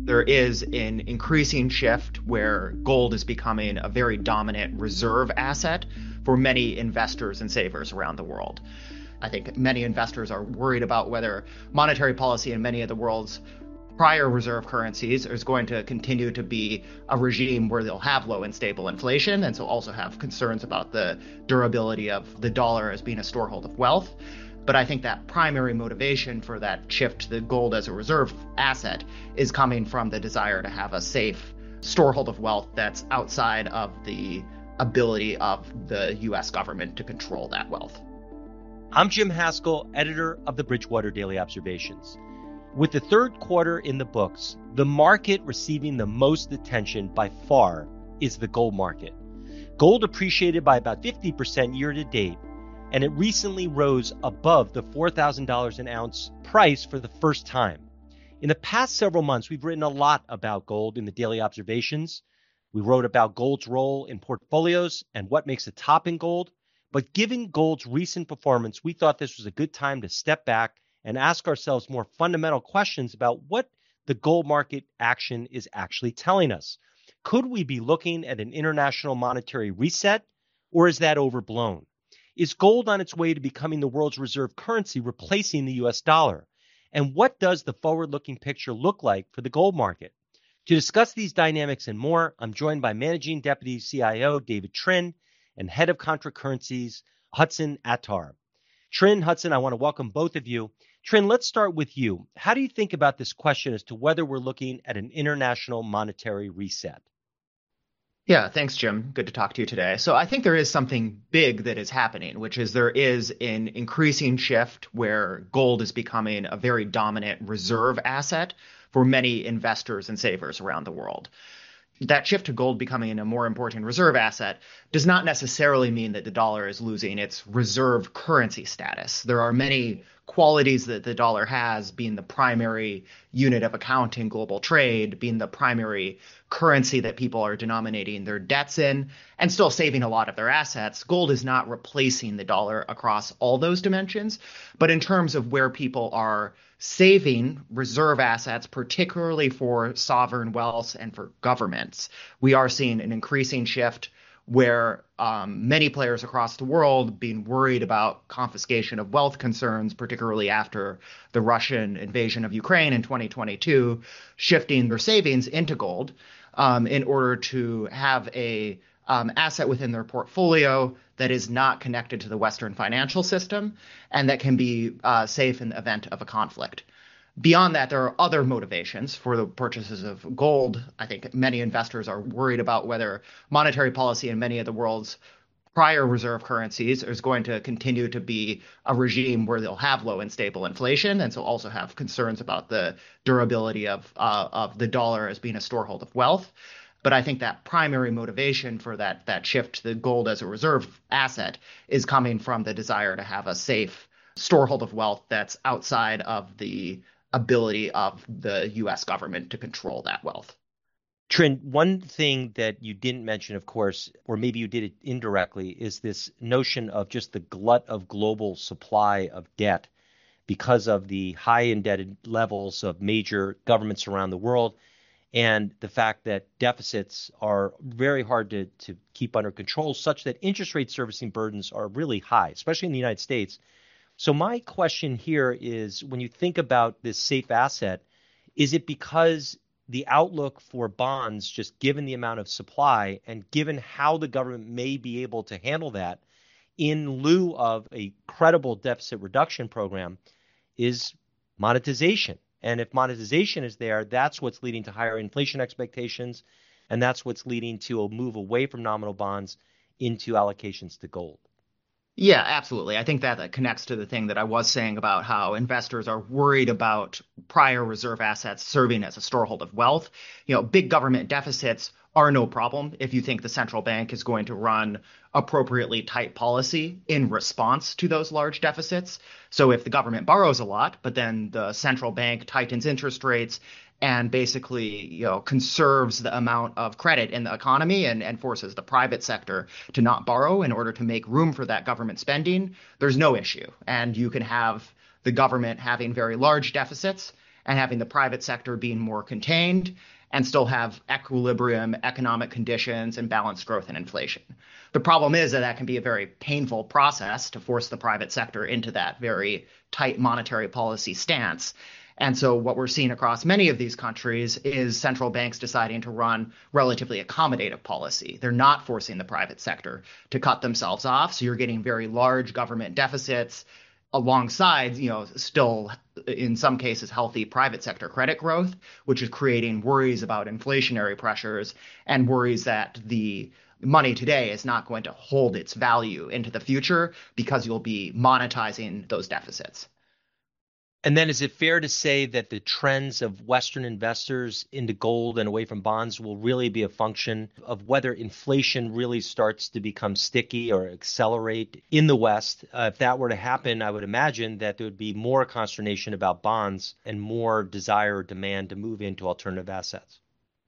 there is an increasing shift where gold is becoming a very dominant reserve asset for many investors and savers around the world. I think many investors are worried about whether monetary policy in many of the world's prior reserve currencies is going to continue to be a regime where they'll have low and stable inflation, and so also have concerns about the durability of the dollar as being a storehold of wealth. But I think that primary motivation for that shift to the gold as a reserve asset is coming from the desire to have a safe storehold of wealth that's outside of the ability of the US government to control that wealth. I'm Jim Haskell, editor of the Bridgewater Daily Observations. With the third quarter in the books, the market receiving the most attention by far is the gold market. Gold appreciated by about 50% year to date, and it recently rose above the $4,000 an ounce price for the first time. In the past several months, we've written a lot about gold in the Daily Observations. We wrote about gold's role in portfolios and what makes a top in gold. But given gold's recent performance, we thought this was a good time to step back and ask ourselves more fundamental questions about what the gold market action is actually telling us. Could we be looking at an international monetary reset, or is that overblown? Is gold on its way to becoming the world's reserve currency, replacing the US dollar? And what does the forward-looking picture look like for the gold market? To discuss these dynamics and more, I'm joined by Managing Deputy CIO David Trin and Head of Contra Currencies Hudson Attar. Trin, Hudson, I want to welcome both of you. Trin, let's start with you. How do you think about this question as to whether we're looking at an international monetary reset? Yeah, thanks, Jim. Good to talk to you today. So I think there is something big that is happening, which is there is an increasing shift where gold is becoming a very dominant reserve asset for many investors and savers around the world. That shift to gold becoming a more important reserve asset does not necessarily mean that the dollar is losing its reserve currency status. There are many qualities that the dollar has, being the primary unit of account in global trade, being the primary currency that people are denominating their debts in, and still saving a lot of their assets. Gold is not replacing the dollar across all those dimensions, but in terms of where people are saving reserve assets, particularly for sovereign wealth and for governments, we are seeing an increasing shift where many players across the world being worried about confiscation of wealth concerns, particularly after the Russian invasion of Ukraine in 2022, shifting their savings into gold in order to have a asset within their portfolio that is not connected to the Western financial system and that can be safe in the event of a conflict. Beyond that, there are other motivations for the purchases of gold. I think many investors are worried about whether monetary policy in many of the world's prior reserve currencies is going to continue to be a regime where they'll have low and stable inflation, and so also have concerns about the durability of the dollar as being a storehold of wealth. But I think that primary motivation for that shift to the gold as a reserve asset is coming from the desire to have a safe storehold of wealth that's outside of the ability of the US government to control that wealth. Trin, one thing that you didn't mention, of course, or maybe you did it indirectly, is this notion of just the glut of global supply of debt because of the high indebted levels of major governments around the world, and the fact that deficits are very hard to keep under control, such that interest rate servicing burdens are really high, especially in the United States. So my question here is, when you think about this safe asset, is it because the outlook for bonds, just given the amount of supply and given how the government may be able to handle that in lieu of a credible deficit reduction program, is monetization? And if monetization is there, that's what's leading to higher inflation expectations, and that's what's leading to a move away from nominal bonds into allocations to gold. Yeah, absolutely. I think that connects to the thing that I was saying about how investors are worried about prior reserve assets serving as a storehold of wealth. Big government deficits are no problem if you think the central bank is going to run appropriately tight policy in response to those large deficits. So if the government borrows a lot, but then the central bank tightens interest rates and basically, conserves the amount of credit in the economy and forces the private sector to not borrow in order to make room for that government spending, there's no issue. And you can have the government having very large deficits and having the private sector being more contained and still have equilibrium economic conditions and balanced growth and inflation. The problem is that can be a very painful process to force the private sector into that very tight monetary policy stance. And so what we're seeing across many of these countries is central banks deciding to run relatively accommodative policy. They're not forcing the private sector to cut themselves off. So you're getting very large government deficits alongside, still in some cases healthy private sector credit growth, which is creating worries about inflationary pressures and worries that the money today is not going to hold its value into the future because you'll be monetizing those deficits. And then is it fair to say that the trends of Western investors into gold and away from bonds will really be a function of whether inflation really starts to become sticky or accelerate in the West? If that were to happen, I would imagine that there would be more consternation about bonds and more desire or demand to move into alternative assets.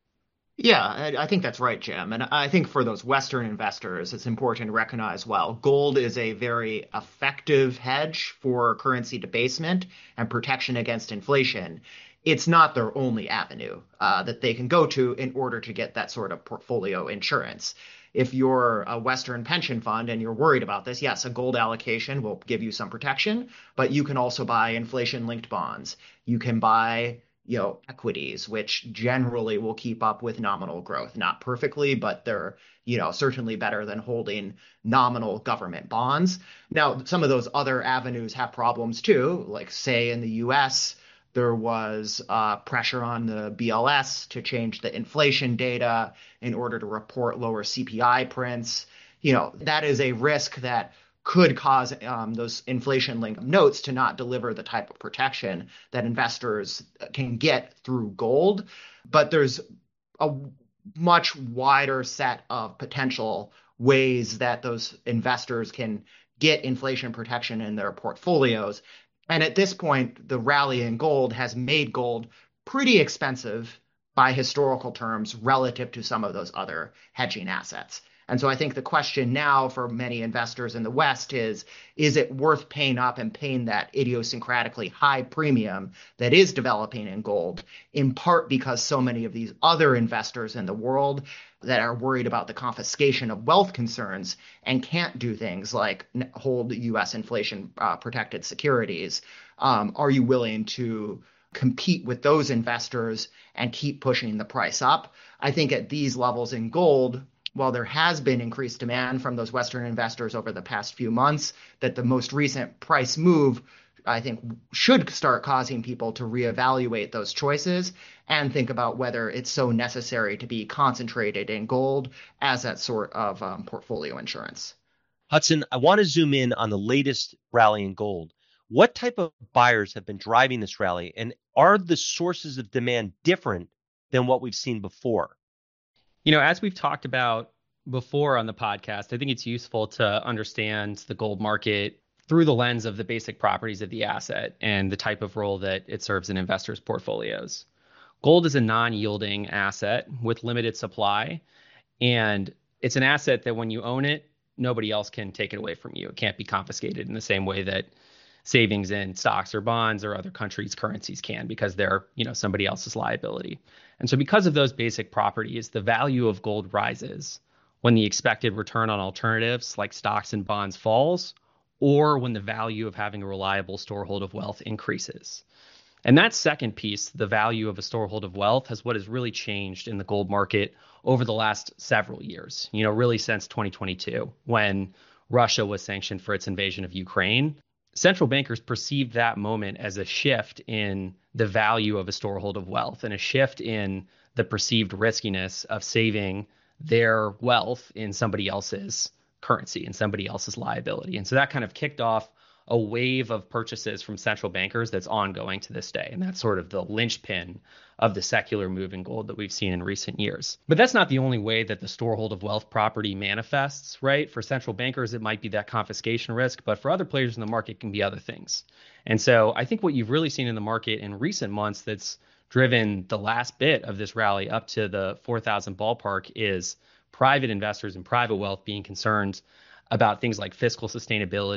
Yeah, I think that's right, Jim. And I think for those Western investors, it's important to recognize, well, gold is a very effective hedge for currency debasement and protection against inflation. It's not their only avenue that they can go to in order to get that sort of portfolio insurance. If you're a Western pension fund and you're worried about this, yes, a gold allocation will give you some protection, but you can also buy inflation-linked bonds. You can buy equities, which generally will keep up with nominal growth. Not perfectly, but they're, certainly better than holding nominal government bonds. Now, some of those other avenues have problems too. Like say in the US, there was pressure on the BLS to change the inflation data in order to report lower CPI prints. That is a risk that could cause those inflation-linked notes to not deliver the type of protection that investors can get through gold. But there's a much wider set of potential ways that those investors can get inflation protection in their portfolios. And at this point, the rally in gold has made gold pretty expensive by historical terms relative to some of those other hedging assets. And so I think the question now for many investors in the West is it worth paying up and paying that idiosyncratically high premium that is developing in gold, in part because so many of these other investors in the world that are worried about the confiscation of wealth concerns and can't do things like hold U.S. inflation protected securities. Are you willing to compete with those investors and keep pushing the price up? I think at these levels in gold, while there has been increased demand from those Western investors over the past few months, that the most recent price move, I think, should start causing people to reevaluate those choices and think about whether it's so necessary to be concentrated in gold as that sort of portfolio insurance. Hudson, I want to zoom in on the latest rally in gold. What type of buyers have been driving this rally, and are the sources of demand different than what we've seen before? As we've talked about before on the podcast, I think it's useful to understand the gold market through the lens of the basic properties of the asset and the type of role that it serves in investors' portfolios. Gold is a non-yielding asset with limited supply, and it's an asset that when you own it, nobody else can take it away from you. It can't be confiscated in the same way that savings in stocks or bonds or other countries' currencies can, because they're, somebody else's liability. And so because of those basic properties, the value of gold rises when the expected return on alternatives like stocks and bonds falls, or when the value of having a reliable storehold of wealth increases. And that second piece, the value of a storehold of wealth, is what has really changed in the gold market over the last several years, really since 2022, when Russia was sanctioned for its invasion of Ukraine. Central bankers perceived that moment as a shift in the value of a storehold of wealth and a shift in the perceived riskiness of saving their wealth in somebody else's currency and somebody else's liability. And so that kind of kicked off a wave of purchases from central bankers that's ongoing to this day. And that's sort of the linchpin of the secular move in gold that we've seen in recent years. But that's not the only way that the storehold of wealth property manifests, right? For central bankers, it might be that confiscation risk, but for other players in the market, it can be other things. And so I think what you've really seen in the market in recent months that's driven the last bit of this rally up to the 4,000 ballpark is private investors and private wealth being concerned about things like fiscal sustainability,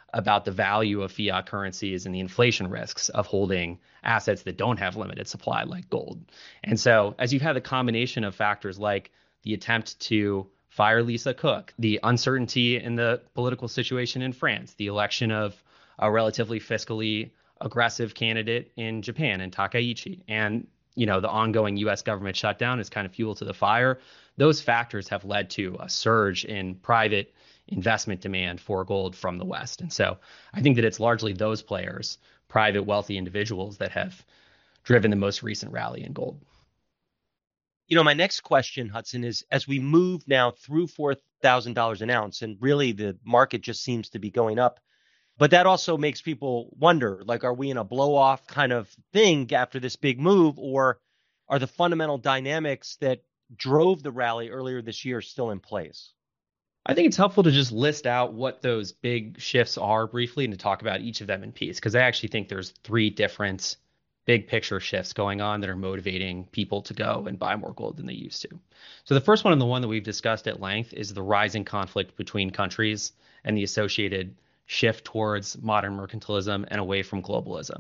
about the value of fiat currencies and the inflation risks of holding assets that don't have limited supply like gold. And so as you've had the combination of factors like the attempt to fire Lisa Cook, the uncertainty in the political situation in France, the election of a relatively fiscally aggressive candidate in Japan and Takaichi, and the ongoing U.S. government shutdown is kind of fuel to the fire. Those factors have led to a surge in private investment demand for gold from the West. And so I think that it's largely those players, private wealthy individuals, that have driven the most recent rally in gold. My next question, Hudson, is as we move now through $4,000 an ounce, and really the market just seems to be going up, but that also makes people wonder, like, are we in a blow-off kind of thing after this big move, or are the fundamental dynamics that drove the rally earlier this year still in place? I think it's helpful to just list out what those big shifts are briefly and to talk about each of them in piece, because I actually think there's three different big picture shifts going on that are motivating people to go and buy more gold than they used to. So the first one, and the one that we've discussed at length, is the rising conflict between countries and the associated shift towards modern mercantilism and away from globalism.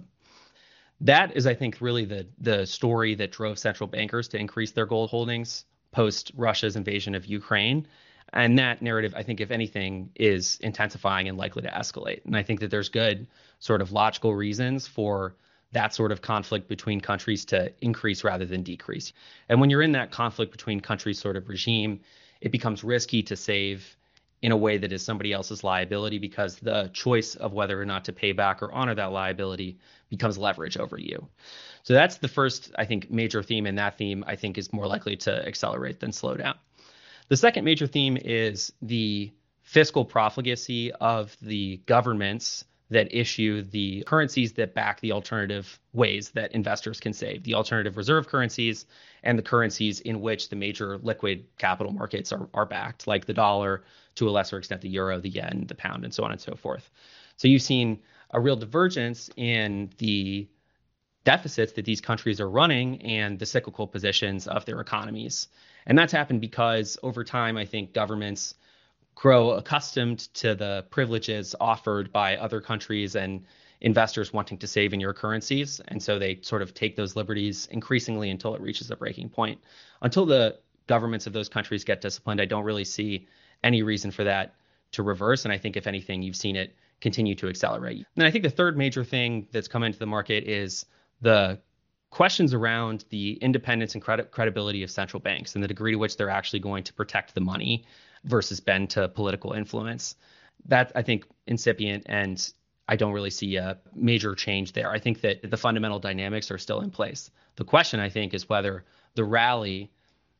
That is, I think, really the story that drove central bankers to increase their gold holdings post Russia's invasion of Ukraine. And that narrative, I think, if anything, is intensifying and likely to escalate. And I think that there's good sort of logical reasons for that sort of conflict between countries to increase rather than decrease. And when you're in that conflict between countries sort of regime, it becomes risky to save in a way that is somebody else's liability, because the choice of whether or not to pay back or honor that liability becomes leverage over you. So that's the first, I think, major theme. And that theme, I think, is more likely to accelerate than slow down. The second major theme is the fiscal profligacy of the governments that issue the currencies that back the alternative ways that investors can save, the alternative reserve currencies and the currencies in which the major liquid capital markets are backed, like the dollar, to a lesser extent the euro, the yen, the pound, and so on and so forth. So you've seen a real divergence in the deficits that these countries are running and the cyclical positions of their economies. And that's happened because over time, I think governments grow accustomed to the privileges offered by other countries and investors wanting to save in your currencies. And so they sort of take those liberties increasingly until it reaches a breaking point. Until the governments of those countries get disciplined, I don't really see any reason for that to reverse. And I think, if anything, you've seen it continue to accelerate. And I think the third major thing that's come into the market is the questions around the independence and credibility of central banks and the degree to which they're actually going to protect the money versus bend to political influence. That, I think, incipient, and I don't really see a major change there. I think that the fundamental dynamics are still in place. The question, I think, is whether the rally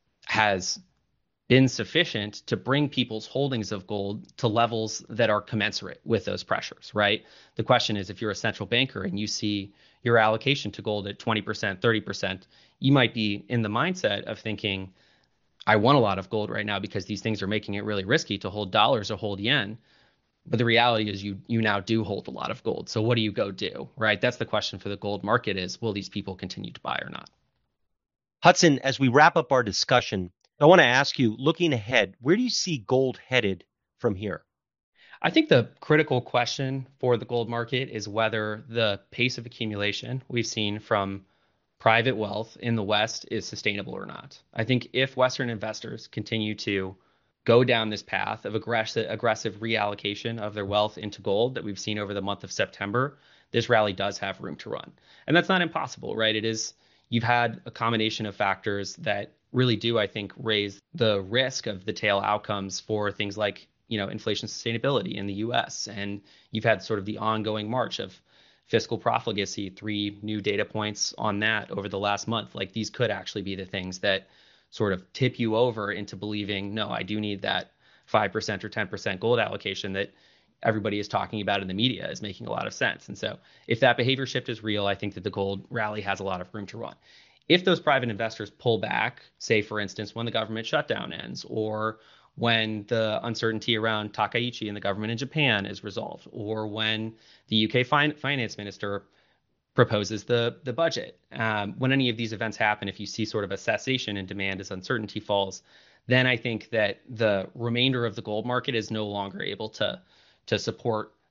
has been sufficient to bring people's holdings of gold to levels that are commensurate with those pressures, right? The question is, if you're a central banker and you see your allocation to gold at 20%, 30%, you might be in the mindset of thinking, I want a lot of gold right now because these things are making it really risky to hold dollars or hold yen. But the reality is you now do hold a lot of gold. So what do you go do, right? That's the question for the gold market is, will these people continue to buy or not? Hudson, as we wrap up our discussion, I want to ask you, looking ahead, where do you see gold headed from here? I think the critical question for the gold market is whether the pace of accumulation we've seen from private wealth in the West is sustainable or not. I think if Western investors continue to go down this path of aggressive reallocation of their wealth into gold that we've seen over the month of September, this rally does have room to run. And that's not impossible, right? You've had a combination of factors that really do, I think, raise the risk of the tail outcomes for things like, inflation sustainability in the US. And you've had sort of the ongoing march of fiscal profligacy, 3 new data points on that over the last month. Like, these could actually be the things that sort of tip you over into believing, no, I do need that 5% or 10% gold allocation that everybody is talking about in the media is making a lot of sense. And so if that behavior shift is real, I think that the gold rally has a lot of room to run. If those private investors pull back, say, for instance, when the government shutdown ends, or when the uncertainty around Takaichi and the government in Japan is resolved, or when the UK finance minister proposes the budget, when any of these events happen, if you see sort of a cessation in demand as uncertainty falls, then I think that the remainder of the gold market is no longer able to support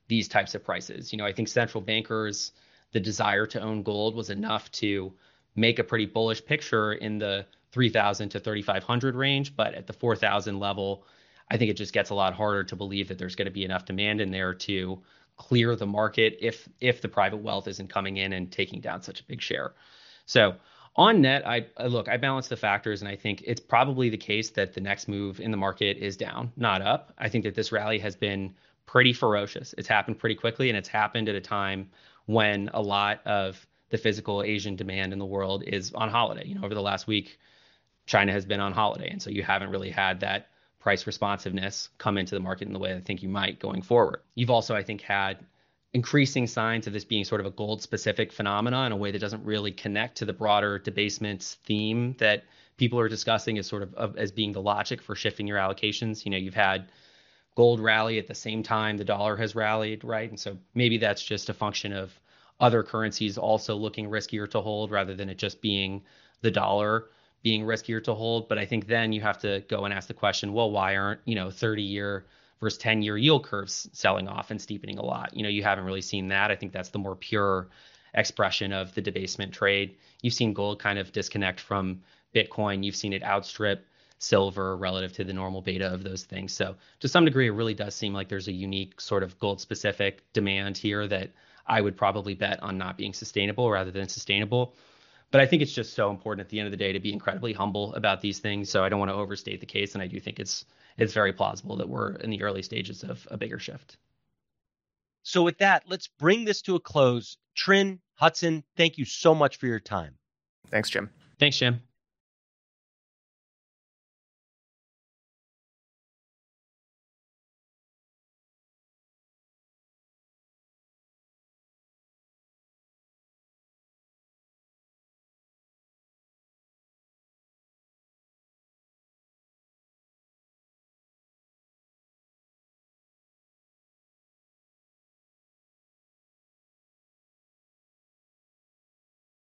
these types of prices. I think central bankers, the desire to own gold was enough to make a pretty bullish picture in the 3,000 to 3,500 range. But at the 4,000 level, I think it just gets a lot harder to believe that there's going to be enough demand in there to clear the market if the private wealth isn't coming in and taking down such a big share. So on net, I balance the factors, and I think it's probably the case that the next move in the market is down, not up. I think that this rally has been pretty ferocious. It's happened pretty quickly, and it's happened at a time when a lot of the physical Asian demand in the world is on holiday. Over the last week, China has been on holiday, and so you haven't really had that price responsiveness come into the market in the way I think you might going forward. You've also, I think, had increasing signs of this being sort of a gold-specific phenomenon in a way that doesn't really connect to the broader debasements theme that people are discussing as sort of as being the logic for shifting your allocations. You've had gold rally at the same time the dollar has rallied, right? And so maybe that's just a function of other currencies also looking riskier to hold rather than it just being the dollar being riskier to hold. But I think then you have to go and ask the question, well, why aren't 30-year versus 10-year yield curves selling off and steepening a lot? You haven't really seen that. I think that's the more pure expression of the debasement trade. You've seen gold kind of disconnect from Bitcoin. You've seen it outstrip silver relative to the normal beta of those things. So to some degree, it really does seem like there's a unique sort of gold specific demand here that I would probably bet on not being sustainable rather than sustainable. But I think it's just so important at the end of the day to be incredibly humble about these things. So I don't want to overstate the case. And I do think it's very plausible that we're in the early stages of a bigger shift. So with that, let's bring this to a close. Trinh, Hudson, thank you so much for your time. Thanks, Jim. Thanks, Jim.